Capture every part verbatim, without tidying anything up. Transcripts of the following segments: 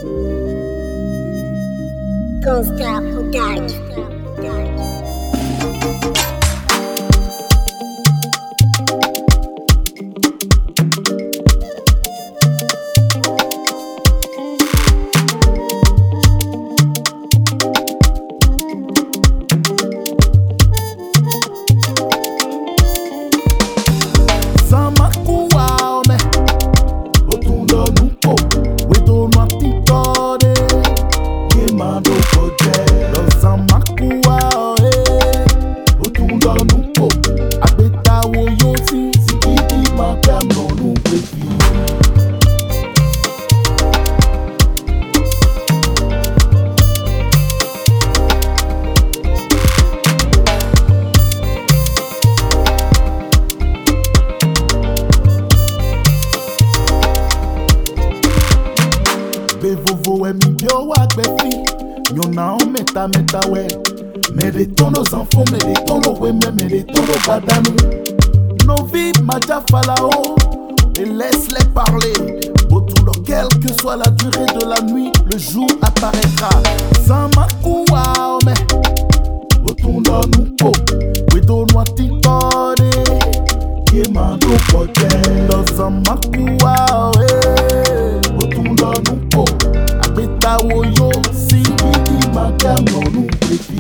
Gangsta Dark. Vovo e mi bio wa gbefi Nyona on meta meta we Mérito nos enfants, mérito nos we me mérito nos badanu Nos vies maja falao Et laisse-les parler Autour de quelle que soit la durée de la nuit Le jour apparaîtra Sama kuwa ome Autour de nous po Wedo noa titore Yema do pote Dans un makuwa Autour de nous po Abeta woyo si Idi magam non nous pépi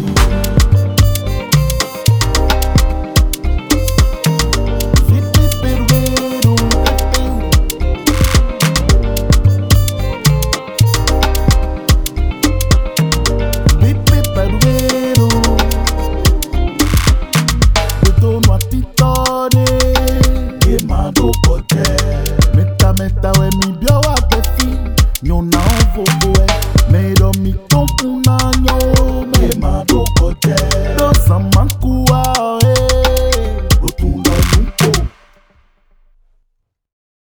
Meta meta we mi bio wa befi Nyona on vovo we Me do mi ton kuna nyo Me ma do kote Do zaman